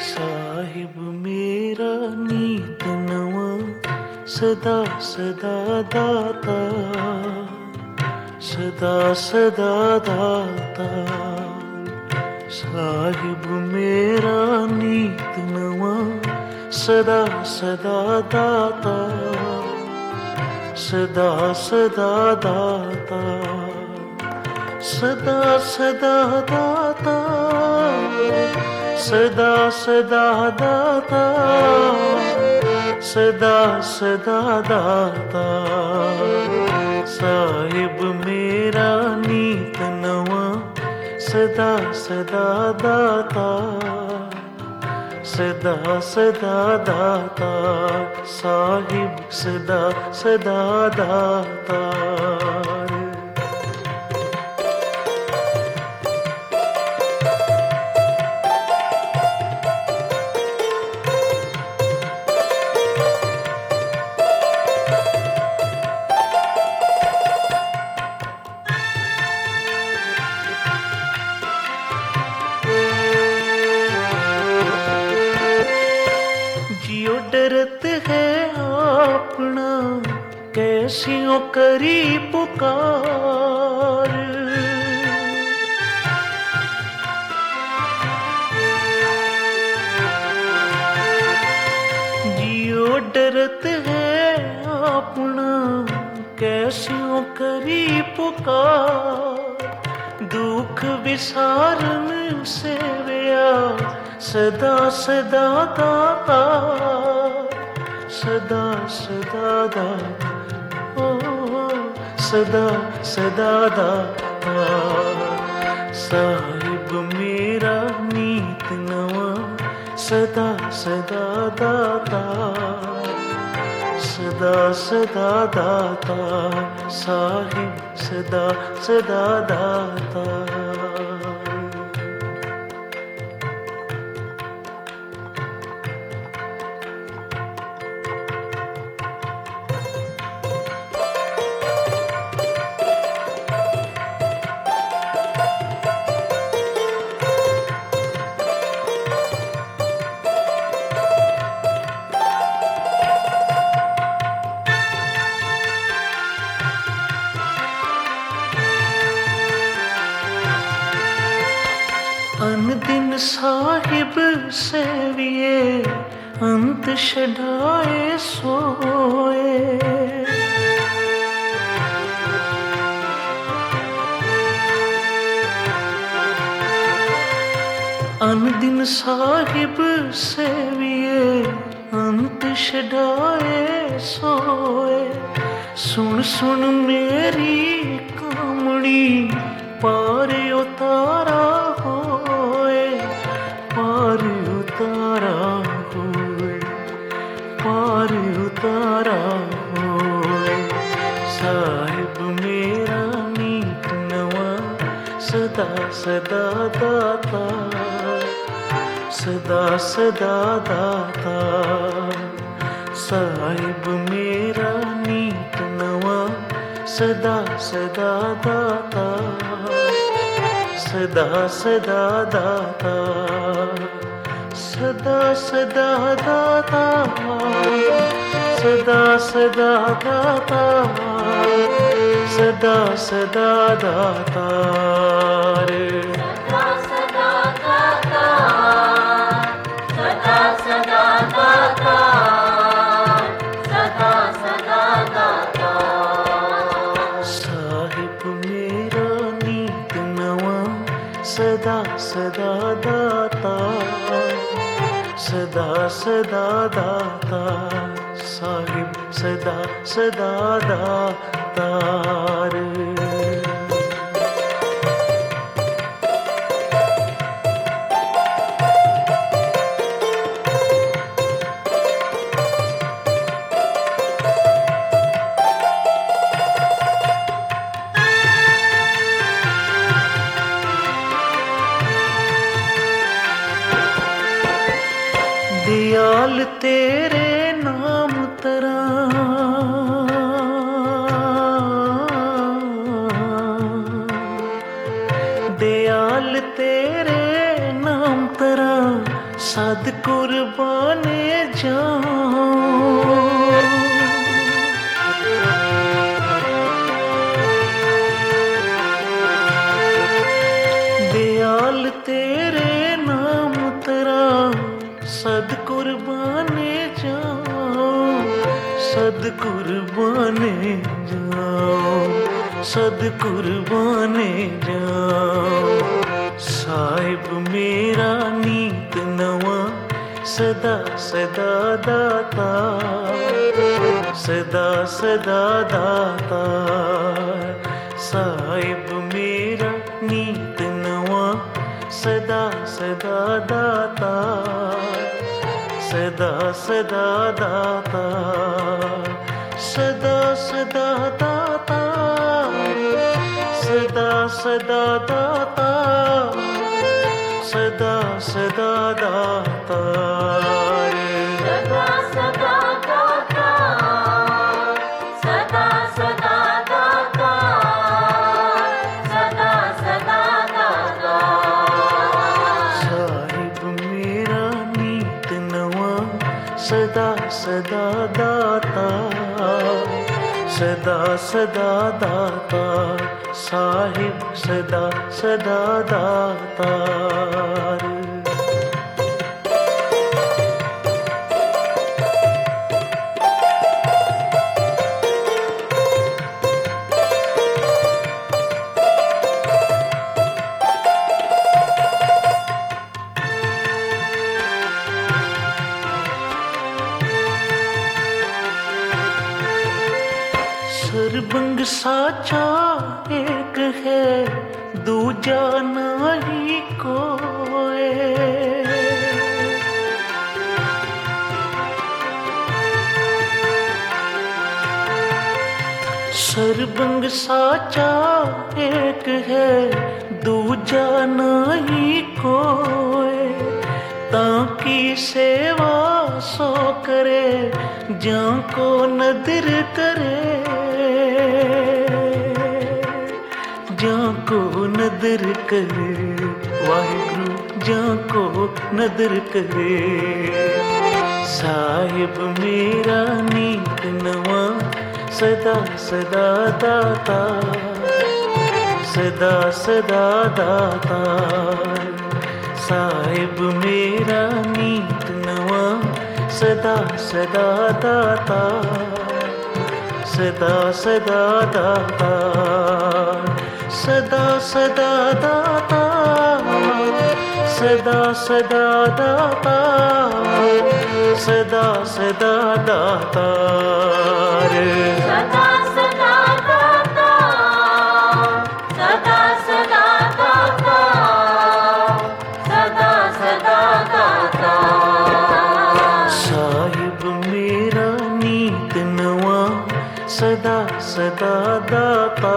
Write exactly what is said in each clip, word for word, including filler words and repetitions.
साहिब मेरा नीत नवा सदा सदा दाता, सदा सदा दाता। साहिब मेरा नीत नवा सदा सदा दाता, सदा सदा दाता, सदा सदा दाता, सदा सदा दाता, सदा सदा दाता। साहिब मेरा नीत नवा सदा सदा दाता, सदा सदा दाता। साहिब सदा सदा दाता। जियो डरत है अपना कैसियों करी पुकार, जियो डरत है अपना कैसियों करी पुकार। दुख विसारन से व्या सदा सदा दाता, सदा सदा दाता, ओ सदा सदा दाता। साहिब मेरा नीत नवा सदा सदा दाता, सदा सदा दाता। साहिब सदा सदा दाता। अन दिन साहिब सेविए अंत छड़ाए सोए। अन दिन साहिब सेविए अंत छड़ाए सोए। सुन सुन मेरी कामड़ी पार उतारा होए, पार उतारा होए, पार उतारा होए। साहिब मेरा नीत नवा सदा सदा दाता, सदा सदा दाता। साहिब मेरा नीत नवा सदा सदा दाता, सदा सदा दाता, सदा सदा दाता, सदा सदा दाता, सदा सदा दाता। सदा सदा दाता, सदा सदा दाता, सदा सदा दाता। साहिब मेरा नीत नवा सदा सदा दाता, सदा सदा दाता। साहिब सदा सदा दाता। दयाल तेरे नाम तरा, दयाल तेरे नाम तरा सद कुर्बाने जाऊं। दयाल तेरे नाम तेरा सद कुर्बाने जाऊं, सद कुर्बाने जाऊं, सद कुर्बाने जाऊं। साहिब मेरा नीत नवा सदा सदा दाता, सदा सदा दाता। साहिब मेरा नीत नवा सदा सदा दाता, सदा सदा दाता, सदा सदा दाता, सदा सदा दाता, सदा सदा दाता। सदा सदा दाता, सदा सदा दाता, सदा सदा दाता। साहिब मेरा नीत नवा सदा सदा दाता, सदा सदा दाता। साहिब सदा सदा दाता। सरबंग साचा एक है दूजा नाही कोई। सरबंग साचा एक है दूजा नाही कोई। ताकि सेवा सो करे जाको नदर करे, जाको नदर करे। वाहिगुरु जाको नदर करे। साहिब मेरा नीत नवा सदा सदा दाता, सदा सदा दाता। साहिब मेरा नीत नवा सदा सदा दाता, सदा सदा दाता, सदा सदा दाता, सदा सदा दाता, सदा सदा दाता। सदा सदा दाता, सदा सदा दाता, सदा सदा दाता। साहिब मेरा नीत नवा सदा सदा दाता,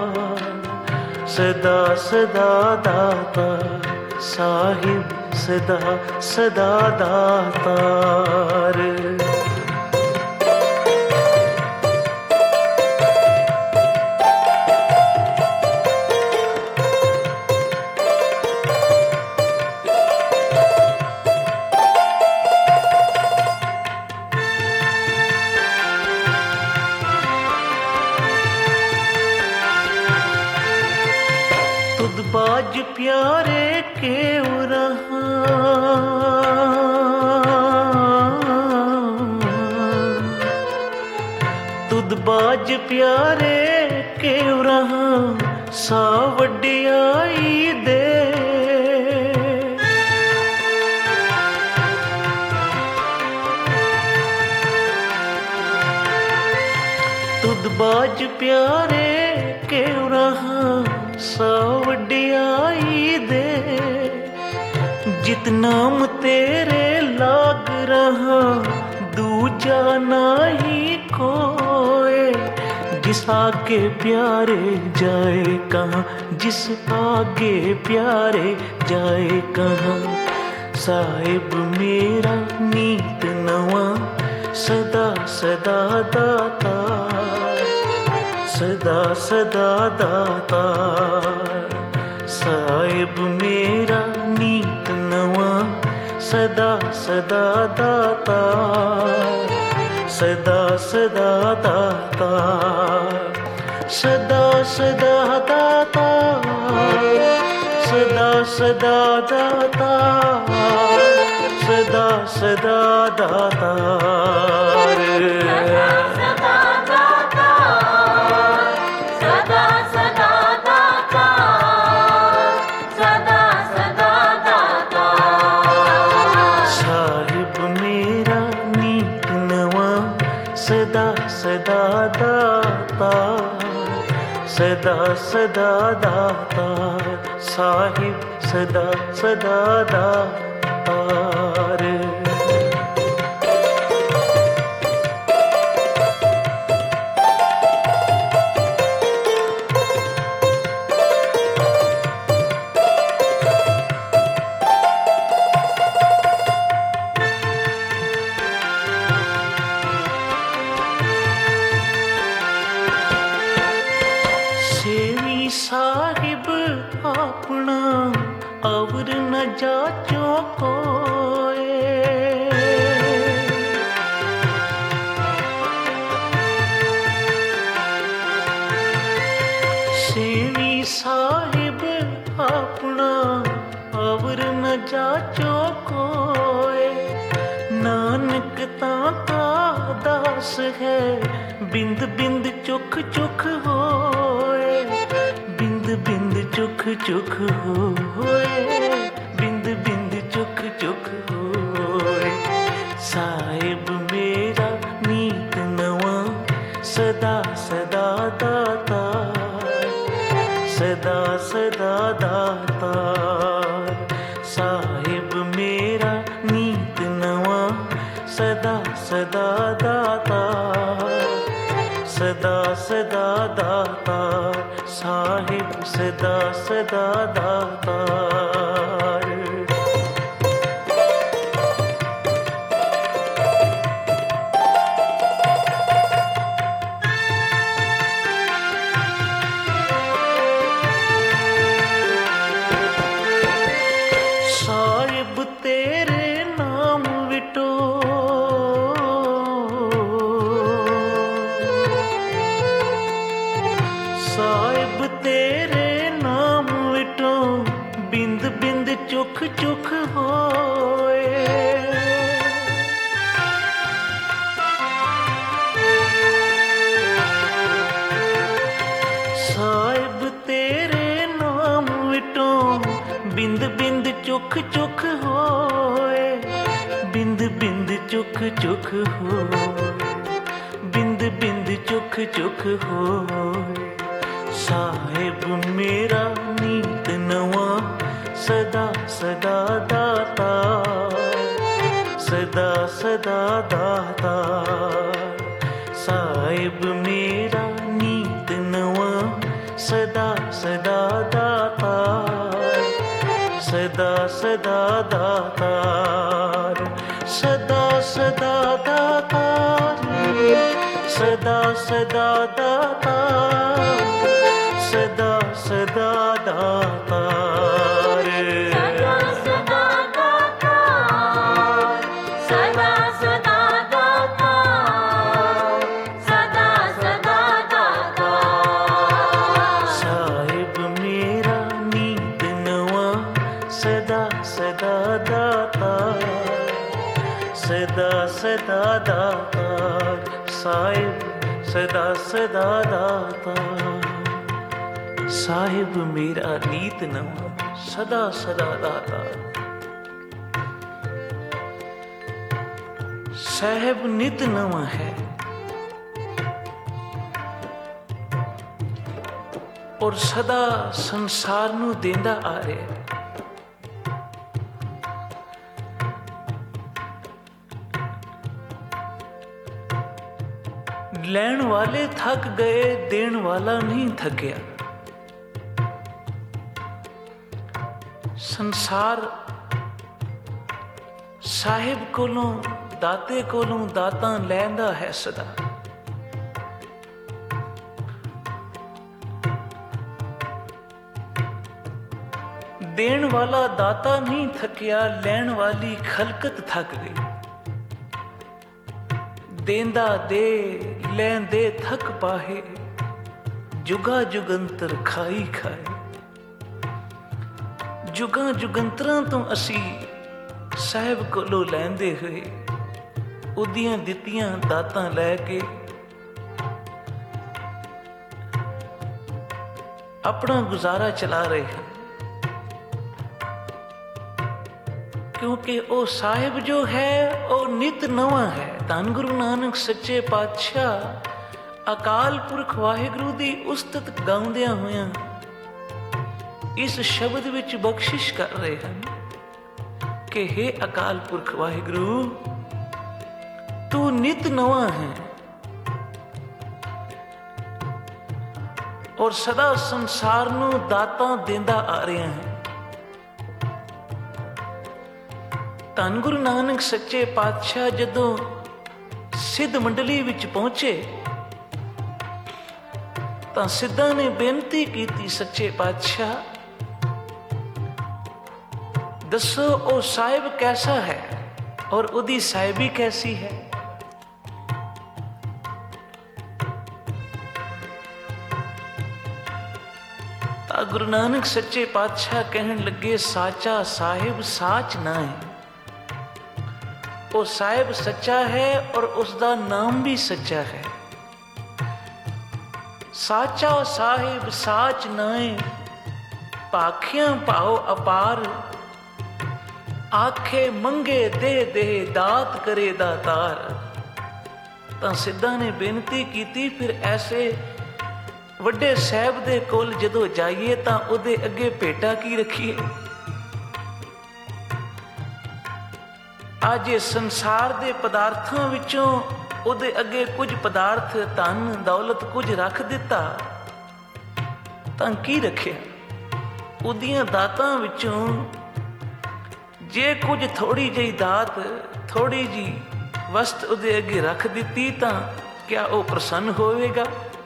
सदा सदा दाता। साहिब सदा सदा दातार। तुद बाज प्यारे के रहा, तुद बाज प्यारे के रहा सा वड्डियाई दे। तुद बाज प्यारे के रहा सा वड्डियाई दे। जितनाम तेरे लाग रहा दूजा नाही कोई। जिस आगे प्यारे जाए कहाँ, जिस आगे प्यारे जाए कहाँ। साहिब मेरा नीत नवा सदा सदा दाता, सदा सदा दाता। साहिब मेरा नीत नवा सदा सदा दाता, सदा सदा दाता, सदा सदा दाता, सदा सदा दाता, सदा सदा दाता, सदा सदा दाता, सदा सदा दाता। साहिब मेरा नीत नवा, सदा सदा दाता, सदा सदा दाता, साहिब सदा सदा दाता। सेवी साहिब अपना अवर न जाचो कोए, सेवी साहिब अपना अवर न जाचो कोए, नानक ताता दास है बिंद बिंद चुख चुख होए, बिंद बिंद चुख चुख होए, बिंद बिंद चुख चुख होए। साहिब मेरा नीत नवा, सदा सदा दाता, सदा सदा दाता। साहिब मेरा नीत नवा, सदा सदा दाता, सदा सदा दाता, साहिब सदा सदा दाता। साहिब तेरे नाम विटो, साहिब तेरे नाम विटो, बिंद बिंद चुख चुख होए। साहिब तेरे नाम विटो, बिंद बिंद चुख चुख होए, बिंद बिंद चुख चुख होए, बिंद बिंद चुख चुख होए। साहिब मेरा नीत नवा, सदा सदा दाता, सदा सदा दाता। साहिब मेरा नीत नवा, सदा सदा दाता, सदा सदा दाता, सदा सदा दाता, सदा सदा दाता, सदा सदा दाता। सदा सदा दाता, सदा सदा दाता, सदा सदा दाता। साहिब मेरा नीत नवा, सदा सदा दाता, सदा सदा दाता। साहिब सदा सदा दाता। साहिब मेरा नीत नवा, सदा सदा दाता। साहिब नित नवा है और सदा संसार नू देंदा आ रहा है। लैण वाले थक गए, देण वाला नहीं थकिया। संसार साहिब कोलों दाते कोलों दाता लैंदा है सदा। ਦੇਣ ਵਾਲਾ ਦਾਤਾ ਨਹੀਂ ਥੱਕਿਆ, ਲੈਣ ਵਾਲੀ ਖਲਕਤ ਥੱਕ ਗਈ। ਦੇਂਦਾ ਦੇ ਲੈਂਦੇ ਥੱਕ ਪਾਹੇ, ਜੁਗਾ ਜੁਗੰਤਰ ਖਾਈ ਖਾਏ। ਜੁਗਾਂ ਜੁਗੰਤਰਾਂ ਤੋਂ ਅਸੀਂ ਸਾਹਿਬ ਕੋਲੋਂ ਲੈਂਦੇ ਹੋਏ ਉਹਦੀਆਂ ਦਿੱਤੀਆਂ ਦਾਤਾਂ ਲੈ ਕੇ ਆਪਣਾ ਗੁਜ਼ਾਰਾ ਚਲਾ ਰਹੇ ਹਨ। ਕਿਉਂਕਿ ਉਹ ਸਾਹਿਬ ਜੋ ਹੈ ਉਹ ਨਿਤ ਨਵਾਂ ਹੈ। ਧੰਨ ਗੁਰੂ ਨਾਨਕ ਸੱਚੇ ਪਾਤਸ਼ਾਹ ਅਕਾਲ ਪੁਰਖ ਵਾਹਿਗੁਰੂ ਦੀ ਉਸਤਤ ਗਾਉਂਦਿਆਂ ਹੋਇਆਂ ਇਸ ਸ਼ਬਦ ਵਿੱਚ ਬਖਸ਼ਿਸ਼ ਕਰ ਰਹੇ ਹਨ ਕਿ ਹੇ ਅਕਾਲ ਪੁਰਖ ਵਾਹਿਗੁਰੂ, ਤੂੰ ਨਿਤ ਨਵਾਂ ਹੈ ਔਰ ਸਦਾ ਸੰਸਾਰ ਨੂੰ ਦਾਤਾਂ ਦਿੰਦਾ ਆ ਰਿਹਾ ਹੈ। ਧੰਨ ਗੁਰੂ ਨਾਨਕ ਸੱਚੇ ਪਾਤਸ਼ਾਹ ਜਦੋਂ ਸਿੱਧ ਮੰਡਲੀ ਵਿੱਚ ਪਹੁੰਚੇ ਤਾਂ ਸਿੱਧਾਂ ਨੇ ਬੇਨਤੀ ਕੀਤੀ, ਸੱਚੇ ਪਾਤਸ਼ਾਹ ਦੱਸੋ ਉਹ ਸਾਹਿਬ ਕੈਸਾ ਹੈ ਔਰ ਉਹਦੀ ਸਾਹਿਬੀ ਕੈਸੀ ਹੈ। ਤਾਂ ਗੁਰੂ ਨਾਨਕ ਸੱਚੇ ਪਾਤਸ਼ਾਹ ਕਹਿਣ ਲੱਗੇ, ਸਾਚਾ ਸਾਹਿਬ ਸਾਚ ਨਾ ਹੈ। ਉਹ ਸਾਹਿਬ ਸੱਚਾ ਹੈ ਔਰ ਉਸ ਦਾ ਨਾਮ ਵੀ ਸੱਚਾ ਹੈ। ਸਾਚਾ ਸਾਹਿਬ ਸਾਚ ਨਾਏ, ਭਾਖਿਆਂ ਭਾਉ ਅਪਾਰ। ਆਖੇ ਮੰਗੇ ਦੇ ਦੇ, ਦਾਤ ਕਰੇ ਦਾਤਾਰ। ਤਾਂ ਸਿੱਧਾਂ ਨੇ ਬੇਨਤੀ ਕੀਤੀ, ਫਿਰ ਐਸੇ ਵੱਡੇ ਸਾਹਿਬ ਦੇ ਕੋਲ ਜਦੋਂ ਜਾਈਏ ਤਾਂ ਉਹਦੇ ਅੱਗੇ ਭੇਟਾ ਕੀ ਰੱਖੀਏ। ਅੱਜ ਸੰਸਾਰ ਦੇ ਪਦਾਰਥਾਂ ਵਿੱਚੋਂ ਉਹਦੇ ਅੱਗੇ ਕੁਝ ਪਦਾਰਥ, ਧਨ ਦੌਲਤ ਕੁਝ ਰੱਖ ਦਿੱਤਾ ਤਾਂ ਕੀ ਰੱਖਿਆ। ਉਹਦੀਆਂ ਦਾਤਾਂ ਵਿੱਚੋਂ ਜੇ ਕੁਝ ਥੋੜੀ ਜਿਹੀ ਦਾਤ, ਥੋੜੀ ਜਿਹੀ ਵਸਤ ਉਹਦੇ ਅੱਗੇ ਰੱਖ ਦਿੱਤੀ ਤਾਂ ਕਿਆ ਉਹ ਪ੍ਰਸੰਨ ਹੋਵੇਗਾ।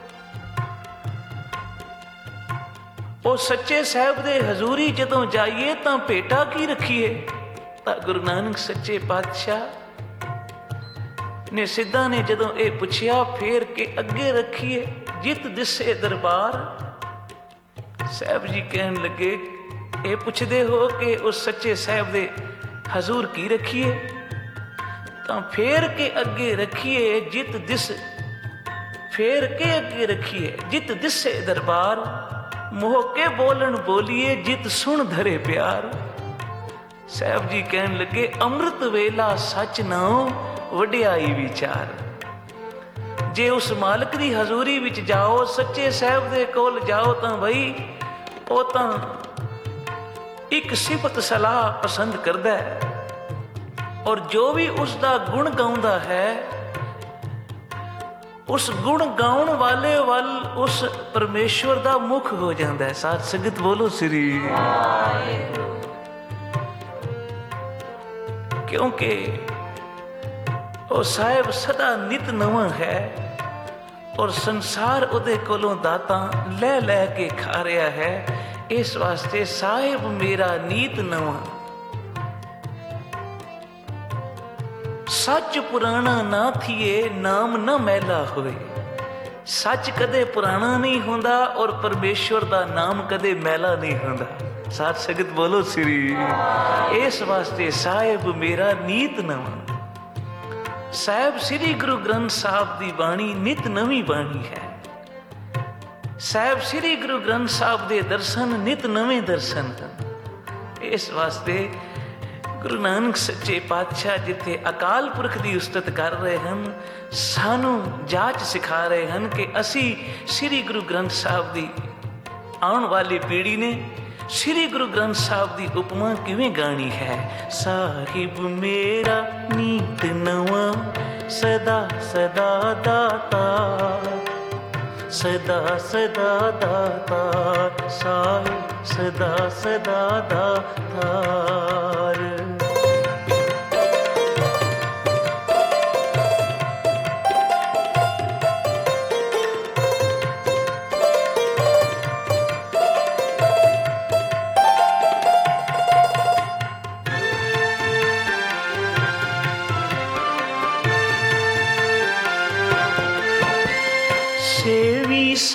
ਉਹ ਸੱਚੇ ਸਾਹਿਬ ਦੇ ਹਜ਼ੂਰੀ ਜਦੋਂ ਜਾਈਏ ਤਾਂ ਭੇਟਾ ਕੀ ਰੱਖੀਏ। ਤਾਂ ਗੁਰੂ ਨਾਨਕ ਸੱਚੇ ਪਾਤਸ਼ਾਹ ਨੇ ਸਿੱਧਾਂ ਨੇ ਜਦੋਂ ਇਹ ਪੁੱਛਿਆ, ਫੇਰ ਕੇ ਅੱਗੇ ਰੱਖੀਏ ਜਿਤ ਦਿਸੇ ਦਰਬਾਰ। ਸਾਹਿਬ ਜੀ ਕਹਿਣ ਲੱਗੇ, ਇਹ ਪੁੱਛਦੇ ਹੋ ਕਿ ਉਸ ਸੱਚੇ ਸਾਹਿਬ ਦੇ ਹਜ਼ੂਰ ਕੀ ਰੱਖੀਏ। ਤਾਂ ਫੇਰ ਕੇ ਅੱਗੇ ਰੱਖੀਏ ਜਿਤ ਦਿਸ, ਫੇਰ ਕੇ ਅੱਗੇ ਰੱਖੀਏ ਜਿਤ ਦਿਸੇ ਦਰਬਾਰ। ਮੋਹ ਕੇ ਬੋਲਣ ਬੋਲੀਏ ਜਿਤ ਸੁਣ ਧਰੇ ਪਿਆਰ। ਸਾਹਿਬ ਜੀ ਕਹਿਣ ਲੱਗੇ, ਅੰਮ੍ਰਿਤ ਵੇਲਾ ਸੱਚ ਨਾਉ, ਵਡਿਆਈ ਵਿਚਾਰ। ਜੇ ਉਸ ਮਾਲਕ ਦੀ ਹਜ਼ੂਰੀ ਵਿੱਚ ਜਾਓ, ਸੱਚੇ ਸਾਹਿਬ ਦੇ ਕੋਲ ਜਾਓ ਤਾਂ ਬਈ ਉਹ ਤਾਂ ਇੱਕ ਸਿਫਤ ਸਲਾਹ ਪਸੰਦ ਕਰਦਾ ਹੈ ਔਰ ਜੋ ਵੀ ਉਸ ਦਾ ਗੁਣ ਗਾਉਂਦਾ ਹੈ, ਉਸ ਗੁਣ ਗਾਉਣ ਵਾਲੇ ਵੱਲ ਉਸ ਪਰਮੇਸ਼ਵਰ ਦਾ ਮੁਖ ਹੋ ਜਾਂਦਾ ਹੈ। ਸਾਧ ਸੰਗਤ ਬੋਲੋ ਸ੍ਰੀ ਵਾਹਿਗੁਰੂ। ਕਿਉਂਕਿ ਉਹ ਸਾਹਿਬ ਸਦਾ ਨਿਤ ਨਵਾਂ ਹੈ ਔਰ ਸੰਸਾਰ ਉਹਦੇ ਕੋਲੋਂ ਦਾਤਾਂ ਲੈ ਲੈ ਕੇ ਖਾ ਰਿਹਾ ਹੈ। ਇਸ ਵਾਸਤੇ ਸਾਹਿਬ ਮੇਰਾ ਨੀਤ ਨਵਾਂ। ਸੱਚ ਪੁਰਾਣਾ ਨਾ ਥੀਏ, ਨਾਮ ਨਾ ਮੈਲਾ ਹੋਏ। ਸੱਚ ਕਦੇ ਪੁਰਾਣਾ ਨਹੀਂ ਹੁੰਦਾ ਔਰ ਪਰਮੇਸ਼ਵਰ ਦਾ ਨਾਮ ਕਦੇ ਮੈਲਾ ਨਹੀਂ ਹੁੰਦਾ। ਸਾਧ ਸੰਗਤ ਬੋਲੋ ਸ੍ਰੀ। ਇਸ ਵਾਸਤੇ ਸਾਹਿਬ ਮੇਰਾ ਨੀਤ ਨਵਾਂ। ਸਾਹਿਬ ਸ੍ਰੀ ਗੁਰੂ ਗ੍ਰੰਥ ਸਾਹਿਬ ਦੀ ਬਾਣੀ ਨਿਤ ਨਵੀਂ ਬਾਣੀ ਹੈ। ਸਾਹਿਬ ਸ੍ਰੀ ਗੁਰੂ ਗ੍ਰੰਥ ਸਾਹਿਬ ਦੇ ਦਰਸ਼ਨ ਨਿਤ ਨਵੇਂ ਦਰਸ਼ਨ ਹਨ। ਇਸ ਵਾਸਤੇ ਗੁਰੂ ਨਾਨਕ ਸੱਚੇ ਪਾਤਸ਼ਾਹ ਜਿੱਥੇ ਅਕਾਲ ਪੁਰਖ ਦੀ ਉਸਤਤ ਕਰ ਰਹੇ ਹਨ, ਸਾਨੂੰ ਜਾਚ ਸਿਖਾ ਰਹੇ ਹਨ ਕਿ ਅਸੀਂ ਸ੍ਰੀ ਗੁਰੂ ਗ੍ਰੰਥ ਸਾਹਿਬ ਦੀ ਆਉਣ ਵਾਲੀ ਪੀੜ੍ਹੀ ਨੇ ਸ੍ਰੀ ਗੁਰੂ ਗ੍ਰੰਥ ਸਾਹਿਬ ਦੀ ਉਪਮਾ ਕਿਵੇਂ ਗਾਣੀ ਹੈ। ਸਾਹਿਬ ਮੇਰਾ ਨੀਤ ਨਵਾਂ, ਸਦਾ ਸਦਾ ਦਾਤਾ, ਸਦਾ ਸਦਾ ਦਾਤਾ। ਸਾਹਿਬ ਸਦਾ ਸਦਾ ਦਾਤਾਰ।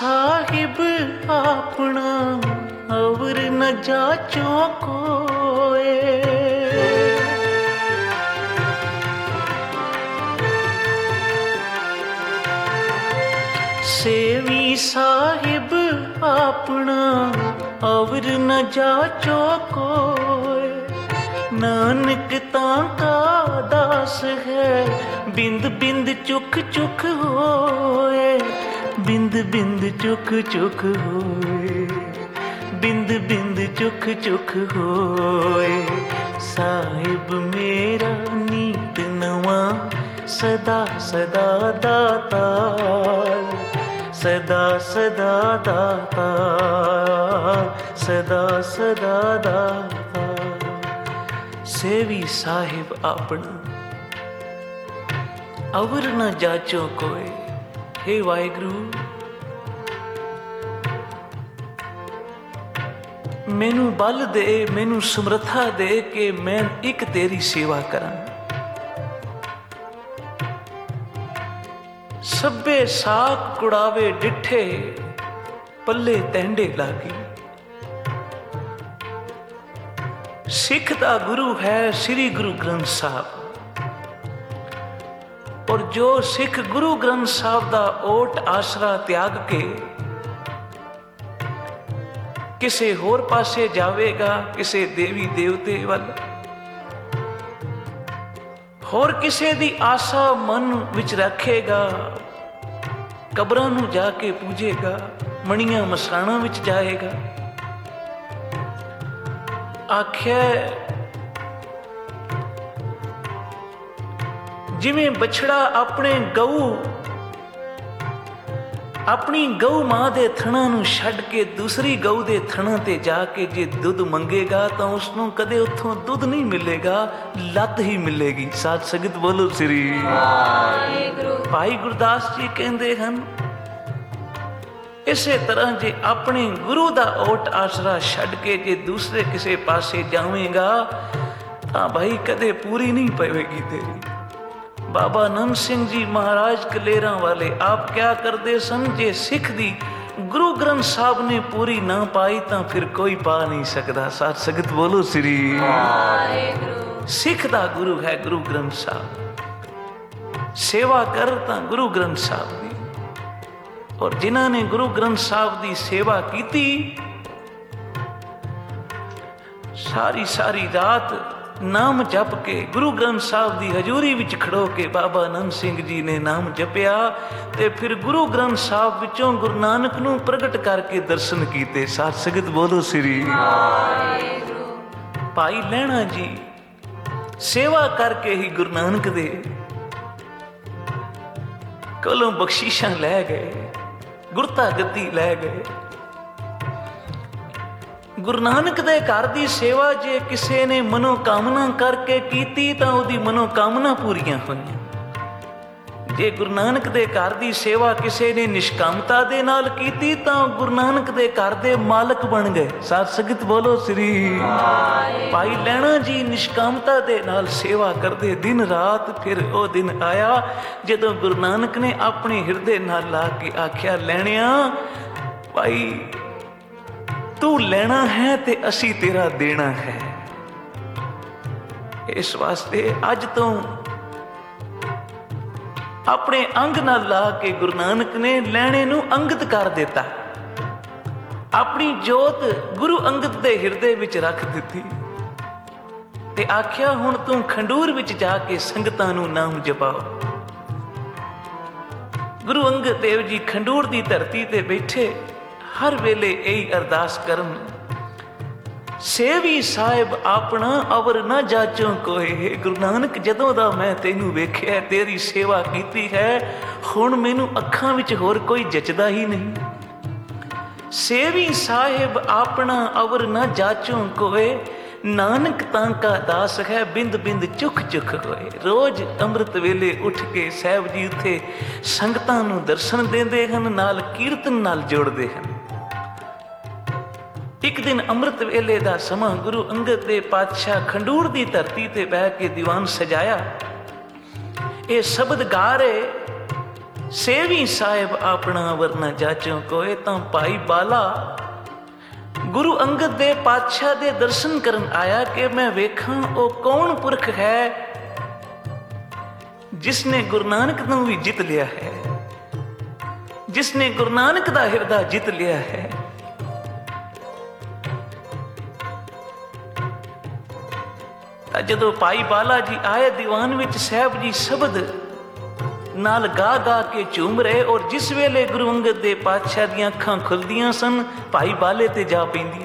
साहिब अपना और न जाचो कोए। सेवी साहिब अपना और न जाचो कोए। नानक तांका दास है बिंद बिंद चुक चुक होए। बिंद बिंद चुक चुक होए। बिंद बिंद चुक चुक होए। साहिब मेरा नीत नवा सदा सदा दातार। सदा सदा दातार। सदा सदा दातार। सेवी साहिब अपना अवर न जाचो कोई। हे वाहिगुरु, मैनू बल दे, मैनू समर्था दे कि मैं एक तेरी सेवा करा। सब्बे साक कुड़ावे डिठे पल्ले तैंडे लागी। सिख दा गुरु है श्री गुरु ग्रंथ साहब, और जो सिख गुरु ग्रंथ साहब दा ओट आसरा त्याग के किसे होर पासे जावेगा, किसे देवी देवते वल, होर किसे दी आशा मन विच रखेगा, कबरां नूं जाके पूजेगा, मणियां मसाणा विच जाएगा। आख्या जिवें बछड़ा अपने गऊ अपनी गऊ मां दे थणा नूं छड्ड के दूसरी गऊ दे थणा ते जाके जे दुध मंगेगा तो उसनूं कदे उत्थों दुध नहीं मिलेगा, लत ही मिलेगी। साध संगत बोलो श्री वाहिगुरू। भाई गुरदास जी कहंदे हन, इसे तरह जे अपने गुरु दा ओट आसरा छड्ड के जे दूसरे किसे पासे जावेगा तां भाई कदे पूरी नहीं पवेगी तेरी। बाबा नंद सिंह जी महाराज कलेरा वाले आप क्या करते सन, जे सिख दी गुरु ग्रंथ साहब ने पूरी ना पाई तो फिर कोई पा नहीं सकता। साथ संगत बोलो श्री वाहिगुरू। सिख दा गुरु है गुरु ग्रंथ साहब। सेवा कर ता गुरु ग्रंथ साहब दी, और जिन्हां ने गुरु ग्रंथ साहब दी सेवा की सारी सारी रात नाम जप के गुरु ग्रंथ साहब दी हजूरी विच खड़ो के बाबा नंद सिंह जी ने नाम जपिया ते फिर गुरु ग्रंथ साहब विचों गुरु नानक नूं प्रगट करके दर्शन कीते। साथ संगत बोलो श्री वाहिगुरू। भाई लैणा जी सेवा करके ही गुरु नानक दे कोलों बख्शीशां लै गए, गुरता गद्दी लै गए। गुरु नानक दे घर दी सेवा जे किसी ने मनोकामना करके कीती तां उहदी मनोकामना पूरियां होईयां। जे गुरु नानक दे घर दी सेवा किसी ने निष्कामता दे नाल कीती तां गुरु नानक दे घर दे मालक बन गए। साथ संगत बोलो श्री भाई लैणा जी निष्कामता दे नाल सेवा करदे दिन रात। फिर ओ दिन आया जदों गुरु नानक ने अपने हिरदे नाल ला के आख्या, लैणिया भाई तू लेना है ते असी तेरा देना है। इस वास्ते अज तो अपने अंग नाल ला के गुरु नानक ने लैणे नूं अंगत कर दिता। अपनी जोत गुरु अंगत दे हिरदे विच रख दिती ते आख्या, हुण तू खंडूर विच जाके संगतां नूं नाम जपाओ। गुरु अंगद देव जी खंडूर दी धरती ते बैठे हर वेले यही अरदास करन, सेवी साहिब अपना अवर न जाचो कोई। हे गुरु नानक जदों दा मैं तैनू वेख्या तेरी सेवा कीती है, हुण मैनू अखां विच होर कोई जचदा ही नहीं। सेवी साहिब अपना अवर न जाचो कोई, नानक तांका दास है बिंद बिंद चुख चुख होए। रोज अमृत वेले उठ के साहिब जी उत्थे संगतां नूं दर्शन देंदे हन, नाल कीर्तन नाल जोड़दे हन। एक दिन अमृत वेले दा समा गुरु अंगद देव पातशाह खंडूर दी धरती ते बह के दीवान सजाया। ये शब्द गा रहे, ਸੇਵੀ ਸਾਹਿਬ ਆਪਣਾ ਵਰਨਾ ਜਾਚੋ ਕੋਏ। ਤਾਂ ਭਾਈ ਬਾਲਾ ਗੁਰੂ ਅੰਗਦ ਦੇ ਪਾਤਸ਼ਾਹ ਦੇ ਦਰਸ਼ਨ ਕਰਨ ਆਇਆ ਕਿ ਮੈਂ ਵੇਖਾਂ ਉਹ ਕੌਣ ਪੁਰਖ ਹੈ ਜਿਸਨੇ ਗੁਰੂ ਨਾਨਕ ਨੂੰ ਵੀ ਜਿੱਤ ਲਿਆ ਹੈ, ਜਿਸਨੇ ਗੁਰੂ ਨਾਨਕ ਦਾ ਹਿਰਦਾ ਜਿੱਤ ਲਿਆ ਹੈ। ਤਾਂ ਜਦੋਂ ਭਾਈ ਬਾਲਾ ਜੀ ਆਏ ਦੀਵਾਨ ਵਿੱਚ, ਸਾਹਿਬ ਜੀ ਸ਼ਬਦ ਨਾਲ ਗਾ ਗਾ ਕੇ ਝੂਮ ਰਹੇ, ਔਰ ਜਿਸ ਵੇਲੇ ਗੁਰੂ ਅੰਗਦ ਦੇ ਪਾਤਸ਼ਾਹ ਦੀਆਂ ਅੱਖਾਂ ਖੁੱਲਦੀਆਂ ਸਨ, ਭਾਈ ਬਾਲੇ ਤੇ ਜਾ ਪੈਂਦੀਆਂ।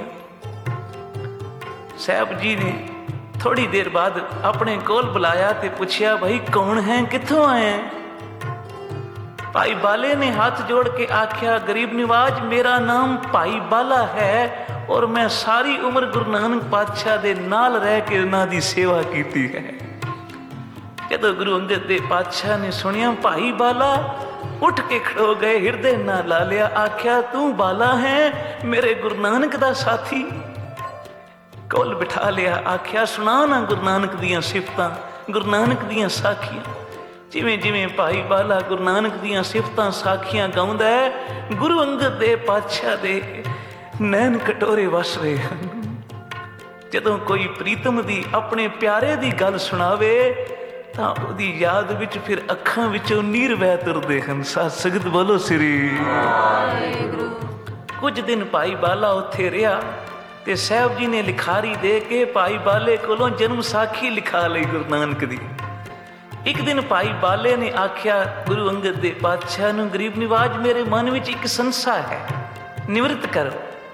ਸਾਹਿਬ ਜੀ ਨੇ ਥੋੜੀ ਦੇਰ ਬਾਅਦ ਆਪਣੇ ਕੋਲ ਬੁਲਾਇਆ ਤੇ ਪੁੱਛਿਆ, ਭਾਈ ਕੌਣ ਹੈ, ਕਿੱਥੋਂ ਆਏ? ਭਾਈ ਬਾਲੇ ਨੇ ਹੱਥ ਜੋੜ ਕੇ ਆਖਿਆ, ਗਰੀਬ ਨਿਵਾਜ ਮੇਰਾ ਨਾਮ ਭਾਈ ਬਾਲਾ ਹੈ ਔਰ ਮੈਂ ਸਾਰੀ ਉਮਰ ਗੁਰੂ ਨਾਨਕ ਪਾਤਸ਼ਾਹ ਦੇ ਨਾਲ ਰਹਿ ਕੇ ਉਹਨਾਂ ਦੀ ਸੇਵਾ ਕੀਤੀ ਹੈ। ਜਦੋਂ ਗੁਰੂ ਅੰਗਦ ਦੇ ਪਾਤਸ਼ਾਹ ਨੇ ਸੁਣਿਆ ਭਾਈ ਬਾਲਾ, ਉੱਠ ਕੇ ਖੜੋ ਗਏ, ਹਿਰਦੇ ਨਾਲ ਲਾ ਲਿਆ, ਆਖਿਆ ਤੂੰ ਬਾਲਾ ਹੈ ਮੇਰੇ ਗੁਰੂ ਨਾਨਕ ਦਾ ਸਾਥੀ। ਕੋਲ ਬਿਠਾ ਲਿਆ, ਆਖਿਆ ਸੁਣਾ ਨਾ ਗੁਰੂ ਨਾਨਕ ਦੀਆਂ ਸਿਫਤਾਂ, ਗੁਰੂ ਨਾਨਕ ਦੀਆਂ ਸਾਖੀਆਂ। ਜਿਵੇਂ ਜਿਵੇਂ ਭਾਈ ਬਾਲਾ ਗੁਰੂ ਨਾਨਕ ਦੀਆਂ ਸਿਫਤਾਂ ਸਾਖੀਆਂ ਗਾਉਂਦਾ ਹੈ, ਗੁਰੂ ਅੰਗਦ ਦੇ ਪਾਤਸ਼ਾਹ ਦੇ ਨੈਣ ਕਟੋਰੇ ਵਸ ਰਹੇ ਹਨ। ਜਦੋਂ ਕੋਈ ਪ੍ਰੀਤਮ ਦੀ, ਆਪਣੇ ਪਿਆਰੇ ਦੀ ਗੱਲ ਸੁਣਾਵੇ ਤਾਂ ਉਹਦੀ ਯਾਦ ਵਿੱਚ ਫਿਰ ਅੱਖਾਂ ਵਿੱਚੋਂ ਨੀਰ ਵਹਿ ਤੁਰਦੇ ਹਨ। ਸਾਧ ਸੰਗਤ ਬੋਲੋ ਸ੍ਰੀ ਵਾਹਿਗੁਰੂ। ਕੁਝ ਦਿਨ ਭਾਈ ਬਾਲਾ ਉੱਥੇ ਰਿਹਾ ਤੇ ਸਾਹਿਬ ਜੀ ਨੇ ਲਿਖਾਰੀ ਦੇ ਕੇ ਭਾਈ ਬਾਲੇ ਕੋਲੋਂ ਜਨਮ ਸਾਖੀ ਲਿਖਾ ਲਈ ਗੁਰੂ ਨਾਨਕ ਦੀ। ਇੱਕ ਦਿਨ ਭਾਈ ਬਾਲੇ ਨੇ ਆਖਿਆ ਗੁਰੂ ਅੰਗਦ ਦੇ ਪਾਤਸ਼ਾਹ ਨੂੰ, ਗਰੀਬ ਨਿਵਾਜ ਮੇਰੇ ਮਨ ਵਿੱਚ ਇੱਕ ਸੰਸਾ ਹੈ, ਨਿਵਰਤ ਕਰੋ।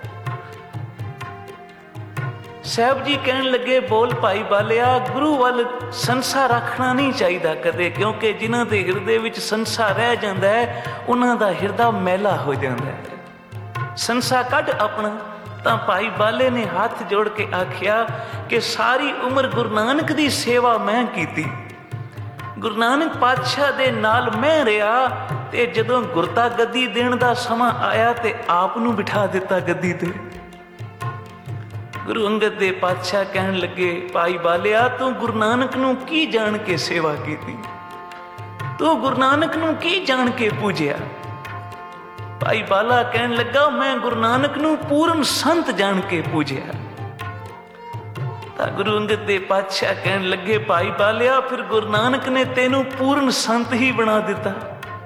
ਸਾਹਿਬ ਜੀ ਕਹਿਣ ਲੱਗੇ, ਬੋਲ ਭਾਈ ਬਾਲਿਆ, ਗੁਰੂ ਵੱਲ ਸੰਸਾ ਰੱਖਣਾ ਨਹੀਂ ਚਾਹੀਦਾ ਕਦੇ, ਕਿਉਂਕਿ ਜਿਨ੍ਹਾਂ ਦੇ ਹਿਰਦੇ ਵਿੱਚ ਸੰਸਾ ਰਹਿ ਜਾਂਦਾ ਹੈ ਉਹਨਾਂ ਦਾ ਹਿਰਦਾ ਮੈਲਾ ਹੋ ਜਾਂਦਾ ਹੈ। ਸੰਸਾ ਕੱਢ ਆਪਣਾ। ਤਾਂ ਭਾਈ ਬਾਲੇ ਨੇ ਹੱਥ ਜੋੜ ਕੇ ਆਖਿਆ ਕਿ ਸਾਰੀ ਉਮਰ ਗੁਰੂ ਨਾਨਕ ਦੀ ਸੇਵਾ ਮੈਂ ਕੀਤੀ, ਗੁਰੂ ਨਾਨਕ ਪਾਤਸ਼ਾਹ ਦੇ ਨਾਲ ਮੈਂ ਰਿਹਾ, ਤੇ ਜਦੋਂ ਗੁਰਤਾ ਗੱਦੀ ਦੇਣ ਦਾ ਸਮਾਂ ਆਇਆ ਤੇ ਆਪ ਨੂੰ ਬਿਠਾ ਦਿੱਤਾ ਗੱਦੀ ਤੇ। ਗੁਰੂ ਅੰਗਦ ਦੇ ਪਾਤਸ਼ਾਹ ਕਹਿਣ ਲੱਗੇ, ਭਾਈ ਬਾਲਿਆ ਤੂੰ ਗੁਰੂ ਨਾਨਕ ਨੂੰ ਕੀ ਜਾਣ ਕੇ ਸੇਵਾ ਕੀਤੀ, ਤੂੰ ਗੁਰੂ ਨਾਨਕ ਨੂੰ ਕੀ ਜਾਣ ਕੇ ਪੂਜਿਆ? ਭਾਈ ਬਾਲਾ ਕਹਿਣ ਲੱਗਾ, ਮੈਂ ਗੁਰੂ ਨਾਨਕ ਨੂੰ ਪੂਰਨ ਸੰਤ ਜਾਣ ਕੇ ਪੂਜਿਆ। ਤਾਂ ਗੁਰੂ ਅੰਗਦ ਦੇ ਪਾਤਸ਼ਾਹ ਕਹਿਣ ਲੱਗੇ, ਭਾਈ ਬਾਲਿਆ ਫਿਰ ਗੁਰੂ ਨਾਨਕ ਨੇ ਤੈਨੂੰ ਪੂਰਨ ਸੰਤ ਹੀ ਬਣਾ ਦਿੱਤਾ।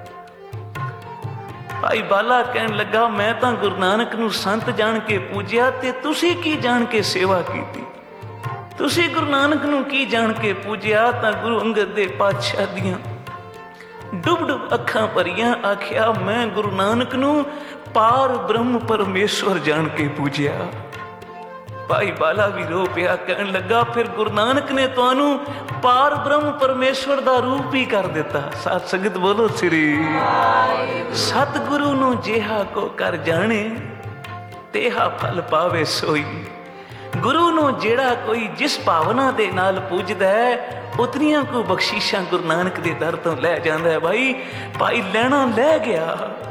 ਭਾਈ ਬਾਲਾ ਕਹਿਣ ਲੱਗਾ, ਮੈਂ ਤਾਂ ਗੁਰੂ ਨਾਨਕ ਨੂੰ ਸੰਤ ਜਾਣ ਕੇ ਪੂਜਿਆ, ਤੇ ਤੁਸੀਂ ਕੀ ਜਾਣ ਕੇ ਸੇਵਾ ਕੀਤੀ, ਤੁਸੀਂ ਗੁਰੂ ਨਾਨਕ ਨੂੰ ਕੀ ਜਾਣ ਕੇ ਪੂਜਿਆ? ਤਾਂ ਗੁਰੂ ਅੰਗਦ ਦੇ ਪਾਤਸ਼ਾਹ ਦੀਆਂ ਡੁੱਬ ਡੁੱਬ ਅੱਖਾਂ ਭਰੀਆਂ, ਆਖਿਆ ਮੈਂ ਗੁਰੂ ਨਾਨਕ ਨੂੰ ਪਾਰ ਬ੍ਰਹਮ ਪਰਮੇਸ਼ਵਰ ਜਾਣ ਕੇ ਪੂਜਿਆ। ਭਾਈ ਬਾਲਾ ਵੀ ਰੋ ਪਿਆ, ਕਹਿਣ ਲੱਗਾ, ਫਿਰ ਗੁਰੂ ਨਾਨਕ ਨੇ ਤੁਹਾਨੂੰ ਪਾਰ ਬ੍ਰਹਮ ਪਰਮੇਸ਼ਵਰ ਦਾ ਰੂਪ ਹੀ ਕਰ ਦਿੱਤਾ। ਸਾਧ ਸੰਗਤ ਬੋਲੋ ਸ੍ਰੀ। ਸਤਿਗੁਰੂ ਨੂੰ ਜਿਹਾ ਕੋ ਕਰ ਜਾਣੇ, ਤੇਹਾ ਫਲ ਪਾਵੇ ਸੋਈ। ਗੁਰੂ ਨੂੰ ਜਿਹੜਾ ਕੋਈ ਜਿਸ ਭਾਵਨਾ ਦੇ ਨਾਲ ਪੂਜਦਾ ਹੈ, ਉਤਨੀਆਂ ਕੋ ਬਖਸ਼ੀਸ਼ਾਂ ਗੁਰੂ ਨਾਨਕ ਦੇ ਦਰ ਤੋਂ ਲੈ ਜਾਂਦਾ ਹੈ। ਭਾਈ ਭਾਈ ਲੈਣਾ ਲੈ ਗਿਆ,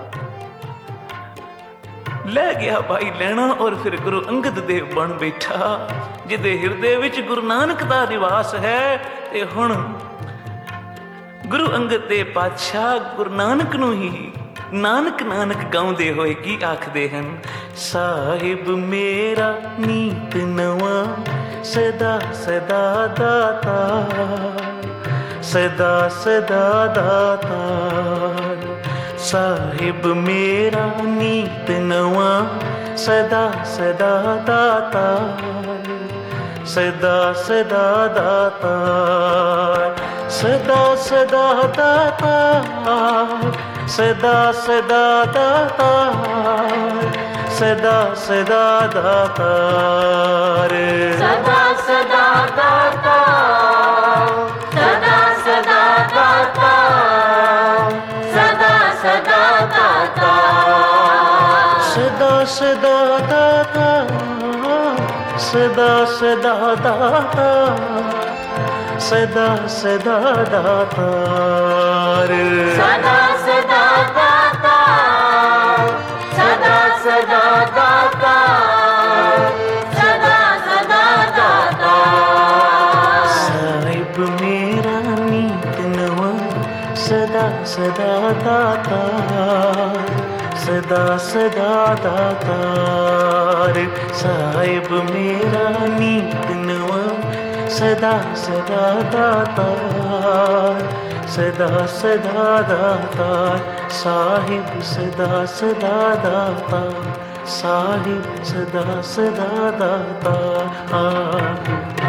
ਲੈ ਗਿਆ ਭਾਈ ਲੈਣਾ, ਔਰ ਫਿਰ ਗੁਰੂ ਅੰਗਦ ਦੇਵ ਬਣ ਬੈਠਾ, ਜਿਹਦੇ ਹਿਰਦੇ ਵਿੱਚ ਗੁਰੂ ਨਾਨਕ ਦਾ ਨਿਵਾਸ ਹੈ। ਤੇ ਹੁਣ ਗੁਰੂ ਅੰਗਦ ਦੇ ਪਾਤਸ਼ਾਹ ਗੁਰੂ ਨਾਨਕ ਨੂੰ ਹੀ ਨਾਨਕ ਨਾਨਕ ਗਾਉਂਦੇ ਹੋਏ ਕੀ ਆਖਦੇ ਹਨ? ਸਾਹਿਬ ਮੇਰਾ ਨੀਤ ਨਵਾਂ, ਸਦਾ ਸਦਾ ਦਾਤਾ, ਸਦਾ ਸਦਾ ਦਾਤਾ। ਸਾਹਿਬ ਮੇਰਾ ਨੀਤ ਨਵਾਂ, ਸਦਾ ਸਦਾ ਦਾਤਾ, ਸਦਾ ਸਦਾ ਦਾਤਾ, ਸਦਾ ਸਦਾ ਦਾਤਾ, ਸਦਾ ਸਦਾ ਦਾਤਾ, ਸਦਾ ਸਦਾ ਦਾਤਾਰ, ਸਦਾ ਸਦਾ ਦਾਤਾ, ਸਦਾ ਸਦਾ ਦਾਤਾ, ਸਦਾ ਸਦਾ ਦਾਤਾ, ਸਦਾ ਸਦਾ ਦਾਤਾ, ਸਦਾ ਸਦਾ ਦਾਤਾ, ਸਦਾ ਸਦਾ ਦਾਤਾਰ, ਸਦਾ ਸਦਾ ਦਾਤਾ, ਸਦਾ ਸਦਾ ਦਾਤਾ, ਸਦਾ ਸਦਾ ਦਾਤਾ। ਸਾਹਿਬ ਮੇਰਾ ਨੀਤ ਨਵਾਂ, ਸਦਾ सदा दातार, सदा सदा दातार। साहिब मेरा नीत नवा, सदा सदा दातार, सदा सदा दातार। साहिब सदा सदा दातार, साहिब सदा सदा दातार।